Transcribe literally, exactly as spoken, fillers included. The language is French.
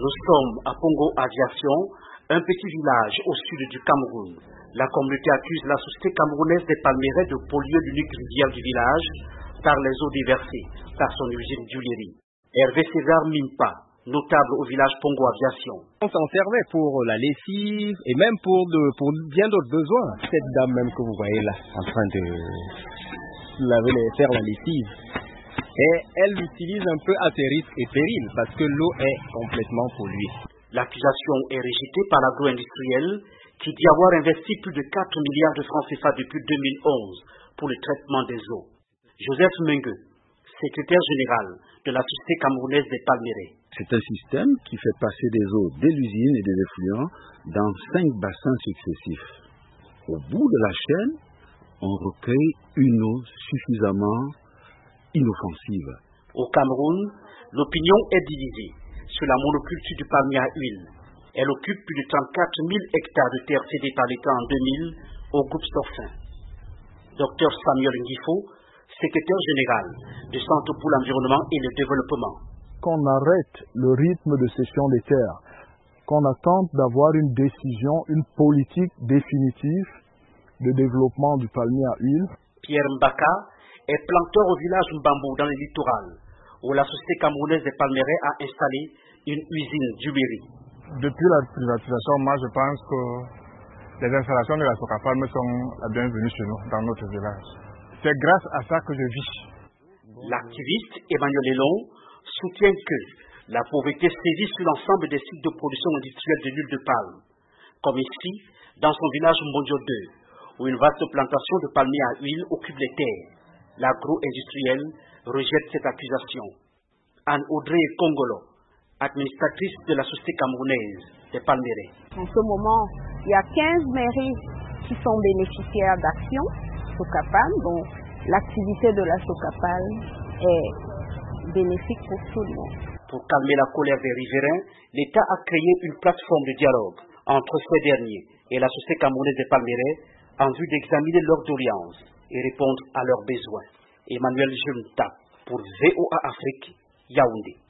Nous sommes à Pongo Aviation, un petit village au sud du Cameroun. La communauté accuse la société camerounaise des Palmeraies de polluer l'unique rivière du village par les eaux déversées par son usine d'huilerie. Hervé César Mimpa, notable au village Pongo Aviation. On s'en servait pour la lessive et même pour, de, pour bien d'autres besoins. Cette dame même que vous voyez là, en train de laver les, faire la lessive, et elle l'utilise un peu à ses risques et périls parce que l'eau est complètement polluée. L'accusation est rejetée par l'agro-industriel qui dit avoir investi plus de quatre milliards de francs C F A depuis deux mille onze pour le traitement des eaux. Joseph Mengue, secrétaire général de la Société camerounaise des Palmeraies. C'est un système qui fait passer des eaux de l'usine et des effluents dans cinq bassins successifs. Au bout de la chaîne, on recueille une eau suffisamment inoffensive. Au Cameroun, l'opinion est divisée sur la monoculture du palmier à huile. Elle occupe plus de trente-quatre mille hectares de terre cédés par l'État en deux mille au groupe Sorfin. Docteur Samuel Ngifo, secrétaire général du Centre pour l'environnement et le développement. Qu'on arrête le rythme de cession des terres, qu'on attende d'avoir une décision, une politique définitive de développement du palmier à huile. Pierre Mbaka est planteur au village Mbambo dans le littoral, où la Société camerounaise des Palmeraies a installé une usine d'huilerie. Depuis la privatisation, moi je pense que les installations de la Socapalme sont la bienvenue chez nous, dans notre village. C'est grâce à ça que je vis. L'activiste Emmanuel Elon soutient que la pauvreté sévit sur l'ensemble des sites de production industrielle de l'huile de palme, comme ici, dans son village Mbondio deux, où une vaste plantation de palmiers à huile occupe les terres. L'agro-industriel rejette cette accusation. Anne-Audrey Kongolo, administratrice de la Société camerounaise des Palmeraies. En ce moment, il y a quinze mairies qui sont bénéficiaires d'actions Socapal. Donc, l'activité de la Socapal est bénéfique pour tout le monde. Pour calmer la colère des riverains, l'État a créé une plateforme de dialogue entre ces derniers et la Société camerounaise des Palmeraies en vue d'examiner leurs doléances et répondre à leurs besoins. Emmanuel Junta pour V O A Afrique, Yaoundé.